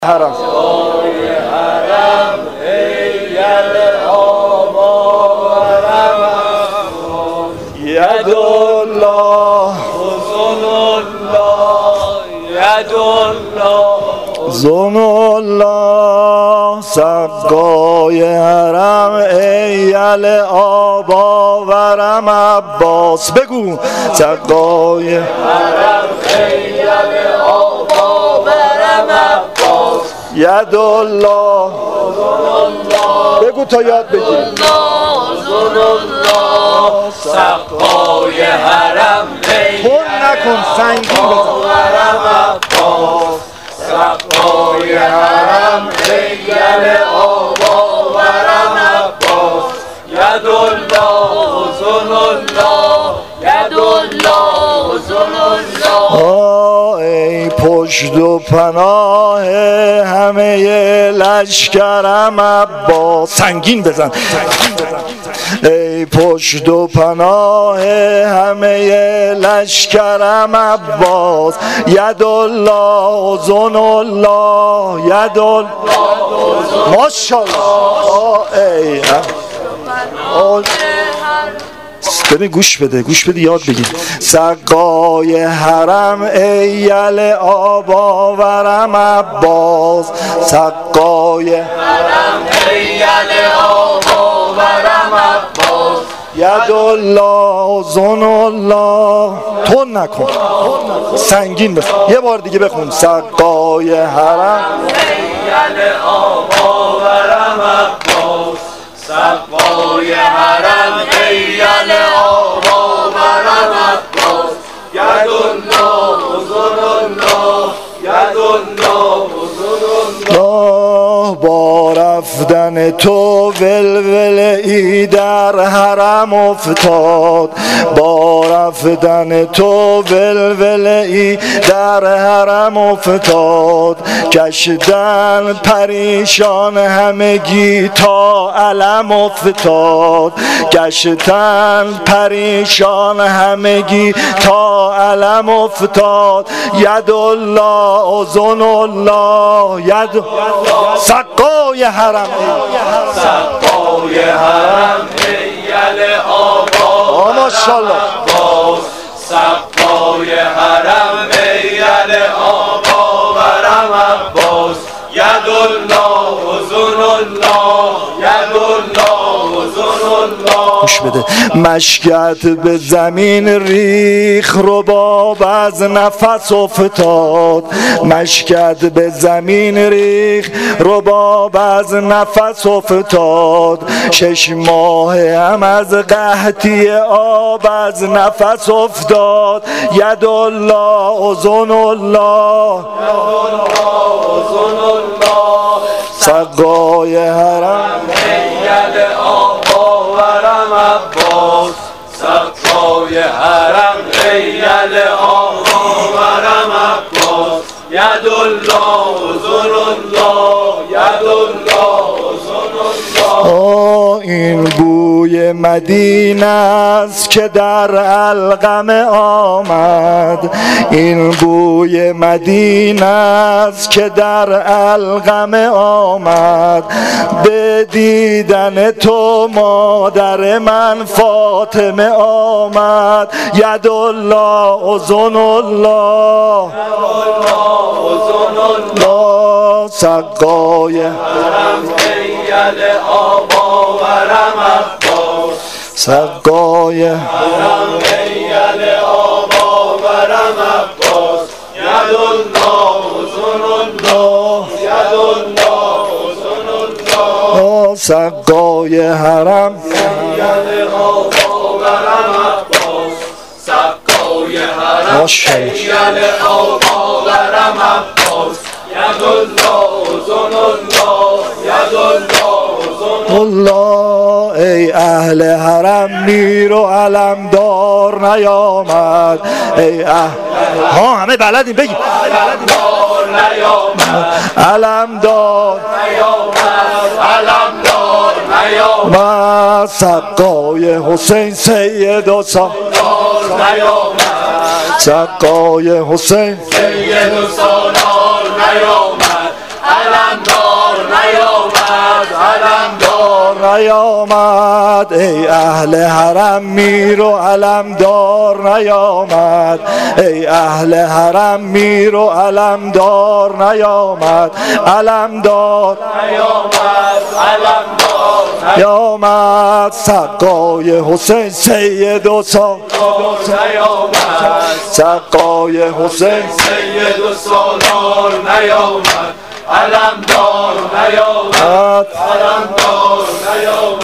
حرم ید الله ید الله زن الله سقای حرم ایل آبا ورم عباس بگو سقای حرم ایل آبا ورم عباس ید الله بگو تا یاد بگیر زن الله سقای حرم ایل نکن سنگین ورم عباس سقای حرم ایل آبا ورم عباس ید الله زن الله ید الله زن الله ای پشت و پناه همه لشکرم عباس سنگین بزن ای پشت و پناه همه لشکرم عباس ید الله زن الله ید الله ماشاءالله ای ببین گوش بده یاد بگیر سقای حرم ایل آبا ورم عباس سقای حرم ایل آبا ورم عباس ید الله زن الله تون نکن سنگین بس یه بار دیگه بخون سقای حرم ایل آبا ورم عباس سقای حرم ایل آبا ورم عباس ید الله زن الله ید الله زن الله با رفتن تو ولوله ای در حرم افتاد با رفتن تو ولوله ای در حرم افتاد گشتن پریشان همگی تا علم افتاد گشتن پریشان همگی تا علم افتاد ید الله زن الله ید سقای حرم سقای حرم ایل آبا ماشاءالله سقای حرم ایل آبا ورم عباس ید الله زن الله ید الله زن الله گوش بده مشکت به زمین ریخ رباب از نفس افتاد مشکت به زمین ریخ رباب از نفس افتاد 6 ماه هم از قحطی آب از نفس افتاد ید الله زن الله سقای حرم ایل آبا ورم عباس سقای حرم ایل آبا ورم عباس ید الله زن الله ید الله زن الله این بوی مدینه است که در علقمه آمد این بوی مدینه است که در علقمه آمد به دیدن تو مادر من فاطمه آمد ید الله زن الله سقای حرم ایل آبا ورم عباس سقای حرم ایل آبا ورم عباس ید الله زن الله ید الله زن الله سقای حرم ایل آبا ورم عباس سقای حرم ایل آبا ورم عباس ید الله زن الله ید الله زن الله ای اهل حرم میر و علمدار نیامد ای ها همه بلدیم بگیم علمدار نیامد علمدار نیامد علمدار نیامد سقای حسین سید و سالار نیامد سقای حسین سید و سالار نیامد نیامد، ای اهل حرم میر و علمدار نیامد، ای اهل حرم میر و علمدار نیامد، علمدار نیامد، علمدار نیامد، سقای حسین سید و سالار نیامد، سقای حسین سید و سالار نیامد، علمدار نیامد، علمدار نیامد.